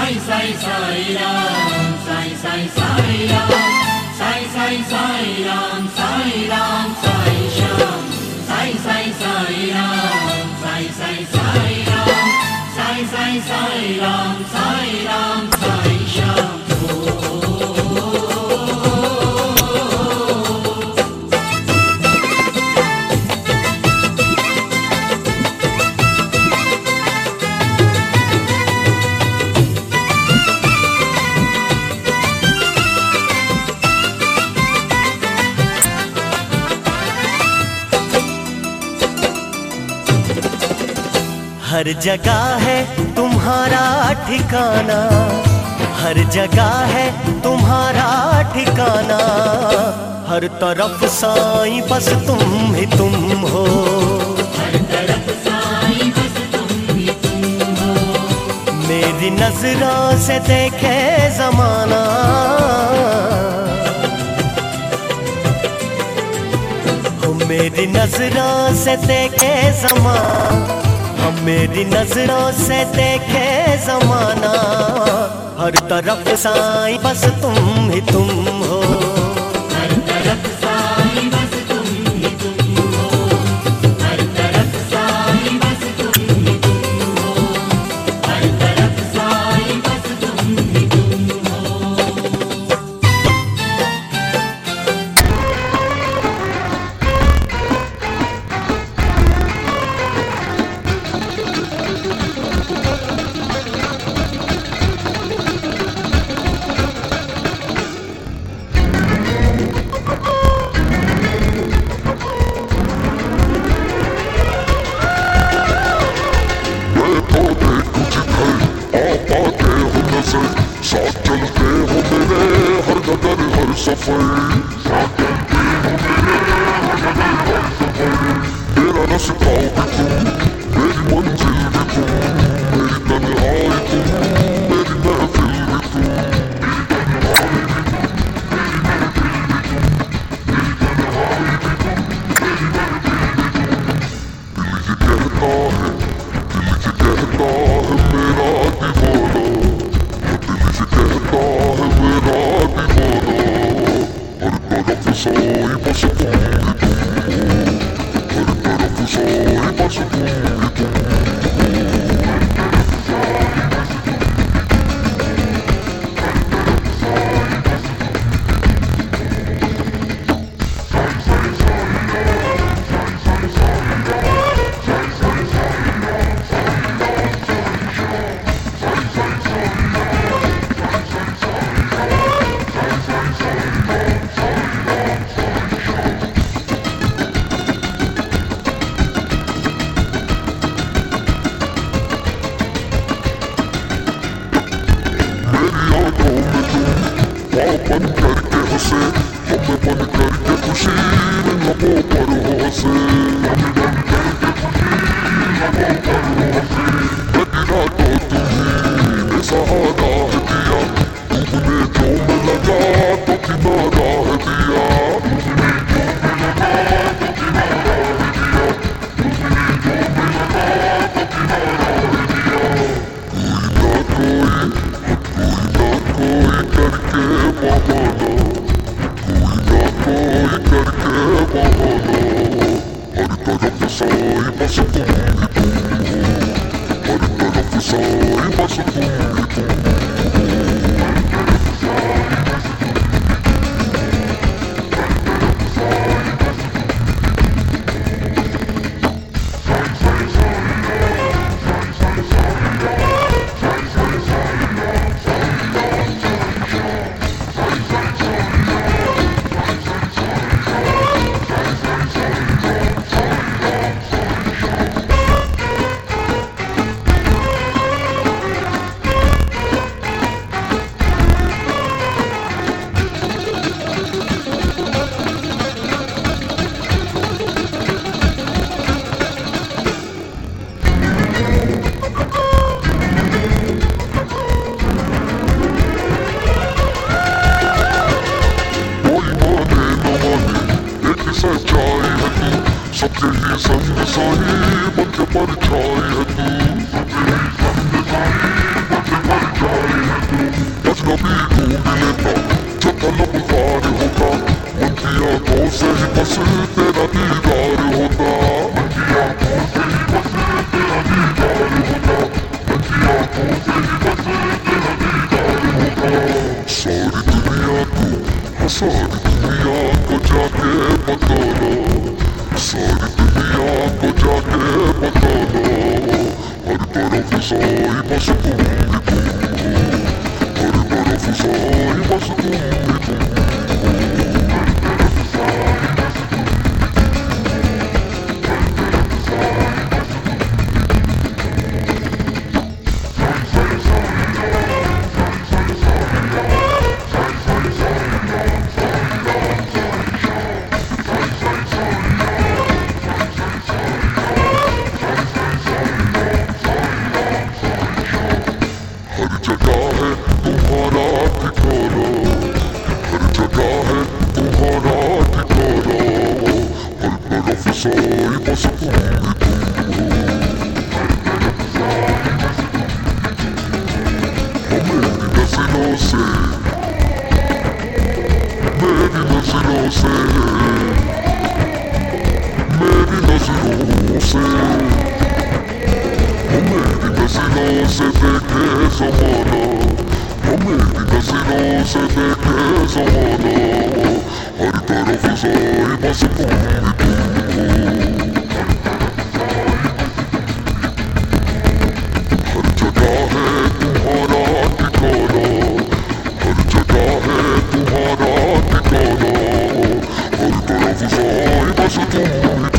Sai Sai Ram, Sai Sai Sai Ram, Sai Sai Sai Ram, Sai Ram Sai Shyam, Sai Sai Sai Ram, Sai Sai Sai Ram, Sai Sai Sai Ram, Sai Ram Sai Shyam. हर जगह है तुम्हारा ठिकाना, हर जगह है तुम्हारा ठिकाना, हर तरफ साईं बस तुम ही तुम हो, हर तरफ साईं बस तुम ही तुम हो। मेरी नजरों से देखे जमाना, हो मेरी नजरों से देखे जमाना, मेरी नजरों से देखे जमाना, हर तरफ साईं बस तुम ही तुम हो, हर तरफ साईं बस तुम ही तुम हो, हर तरफ साईं बस तुम ही तुम हो, हर तरफ साईं बस तुम ही तुम हो। साथ चलते हो मेरे हर गगन हर सफर, साथ चलते हो मेरे हर गगन हर सफर। मेरा रास्ता भी तुम, मेरी मंजिल भी तुम, मेरी तन्हाई तुम, मेरी महफिल भी तुम, मेरी तन्हाई भी तुम, मेरी महफिल भी तुम, मेरी तन्हाई भी तुम, मेरी महफिल भी तुम। दिल ये कहता है मेरा दीवाना, कहता है मेरा दीवाना, हर तरफ साईं बस तुम ही तुम हो, हर तरफ साईं बस तुम ही तुम हो, हर तरफ साईं बस तुम ही तुम हो, हर तरफ साईं बस तुम ही तुम हो। साईं साईं साईं राम, साईं साईं साईं राम, साईं साईं साईं राम, साईं राम साईं श्याम, साईं साईं साईं राम, बन करके हंसे, हमें बन करके खुशी लबों पर हो हंसे, हमें बन करके खुशी लबों पर हो हंसे। मेरा तो तुम्हीं सहारा है दिया, तुमने जो में लगा तो किनारा है दिया, तुमने जो में लगा तो किनारा है दिया, तुमने जो में लगा तो किनारा है दिया। कोई ना कोई करके बहाना, कोई ना कोई करके बहाना, हर तरफ साईं बस तुम ही तुम हो, हर तरफ साईं बस तुम ही तुम हो, हर तरफ साईं बस तुम ही तुम हो, हर तरफ साईं बस तुम ही तुम हो। साईं साईं साईं राम, साईं साईं साईं राम, साईं साईं साईं राम, साईं राम साईं श्याम, साईं साईं साईं राम, साईं साईं साईं राम, साईं साईं साईं राम, साईं राम साईं श्याम। सच्चाई है तू, सबसे ही संग साही बन के परछाई है तू, सबसे ही संग साही बन के परछाई अजनबी ढूंढ लेता जो तलबगार होता, मन की आंखों से ही बस तेरा दीदार होता, मन की आंखों से ही बस तेरा दीदार होता, मन की आंखों से ही बस तेरा दीदार होता। सारी दुनिया को, सारी दुनिया को जाके बता लो, सारी दुनिया को जाके बता लो, हर तरफ साई बस तुम ही तुम हो, हर तरफ साई बस तुम ही तुम हो, हर तरफ साई बस तुम ही हर जगह है तुम्हारा ठिकाना, हर जगह है तुम्हारा ठिकाना, हर तरफ साई बस तुम ही तुम हो, हर तरफ साई बस तुम ही तुम हो। मेरी नजरों से, मेरी नजरों से, मेरी नजरों से, मेरी नजरों से देखे ज़माना, मेरी नजरों से देखे ज़माना, हर तरफ साई बस तुम ही तुम हो, हर जगह है तुम्हारा ठिकाना, हर जगह है तुम्हारा ठिकाना, हर तरफ साई बस तुम ही